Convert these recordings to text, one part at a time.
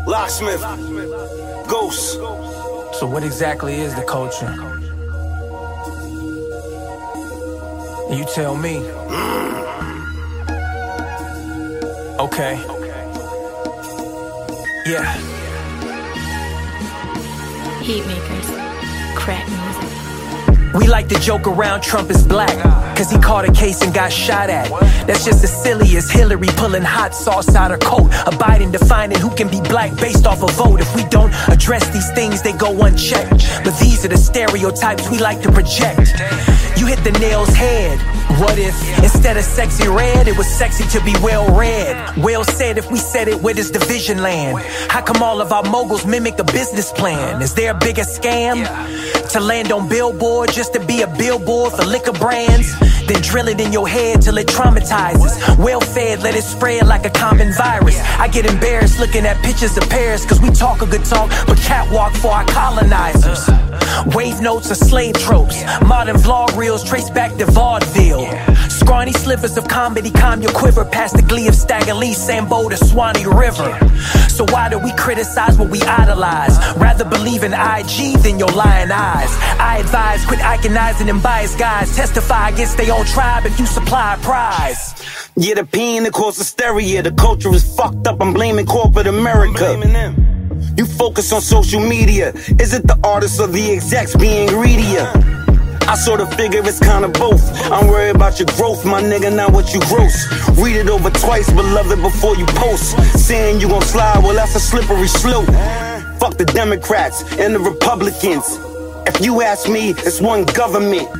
Locksmith, Ghost. So what exactly is the culture? You tell me. Okay. Yeah. Heat makers, crack music. We like to joke around Trump is black, cause he caught a case and got shot at. That's just as silly as Hillary pulling hot sauce out her coat, or Biden defining who can be black based off a vote. If we don't address these things, they go unchecked. But these are the stereotypes we like to project. You hit the nail's head. What if instead of sexy red, it was sexy to be well read? Well said, if we said it, where does the vision land? How come all of our moguls mimic a business plan? Is there a bigger scam? To land on Billboard just to be a billboard for liquor brands? Then drill it in your head till it traumatizes. Well fed, let it spread like a common virus. I get embarrassed looking at pictures of Paris, cause we talk a good talk, but catwalk for our colonizers. Wave notes are slave tropes. Modern vlog reels trace back to vaudeville. Scrawny slivers of comedy calm your quiver past the glee of Stagger Lee, Sambo to Swanee River. So why do we criticize what we idolize? Rather believe in IG than your lying eyes. I advise quit iconizing them biased guys. Testify against their own tribe if you supply a prize. Yeah, the pain that caused hysteria. The culture is fucked up, I'm blaming corporate America. You focus on social media. Is it the artists or the execs being greedier? I sort of figure it's kinda both. I'm worried about your growth, my nigga, not what you gross. Read it over twice, but love it before you post. Saying you gon' slide, well that's a slippery slope. Fuck the Democrats and the Republicans. If you ask me, it's one government.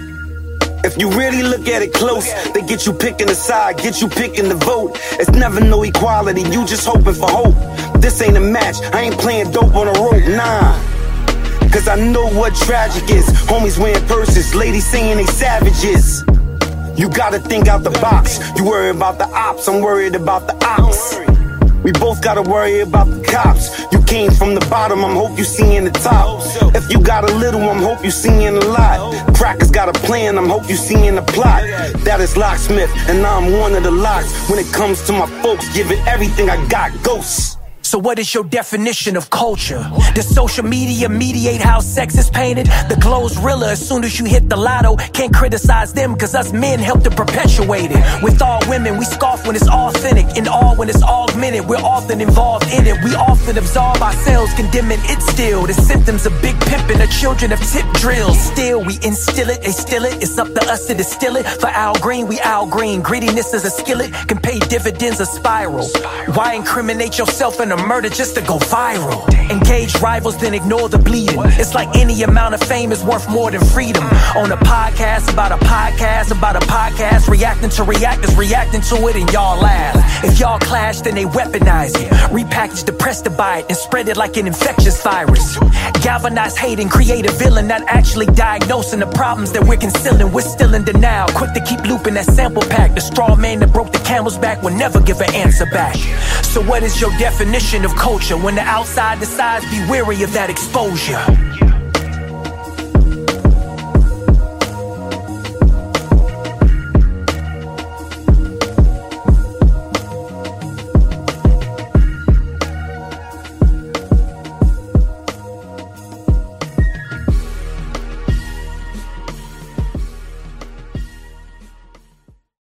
If you really look at it close, they get you picking a side, get you picking the vote. It's never no equality, you just hoping for hope. This ain't a match, I ain't playing dope on a rope, nah. Cause I know what tragic is. Homies wearing purses, ladies saying they savages. You gotta think out the box. You worry about the ops, I'm worried about the ops. We both gotta worry about the cops. You came from the bottom, I'm hope you seeing the top. If you got a little, I'm hope you seeing a lot. Crackers got a plan, I'm hope you seeing the plot. That is Locksmith, and I'm one of the locks. When it comes to my folks, give it everything I got, ghosts. So what is your definition of culture? Does social media mediate how sex is painted? The glow's realer as soon as you hit the lotto. Can't criticize them cause us men help to perpetuate it. With all women, we scoff when it's authentic. In all when it's augmented, we're often involved in it. We often absolve ourselves, condemning it still. The symptoms of big pimping are children of tip drills. Still, we instill it, they still it. It's up to us to distill it. For Al Green, we Al Green. Greediness is a skillet, can pay dividends a spiral. Why incriminate yourself in a murder just to go viral? Engage rivals, then ignore the bleeding. It's like any amount of fame is worth more than freedom. On a podcast about a podcast about a podcast, reacting to reactors, reacting to it, and y'all laugh. If y'all clash, then they weaponize it, repackage the press to buy it, and spread it like an infectious virus. Galvanize hate and create a villain, not actually diagnosing the problems that we're concealing. We're still in denial, quick to keep looping that sample pack. The straw man that broke the camel's back will never give an answer back. So what is your definition of culture? When the outside decides, be wary of that exposure.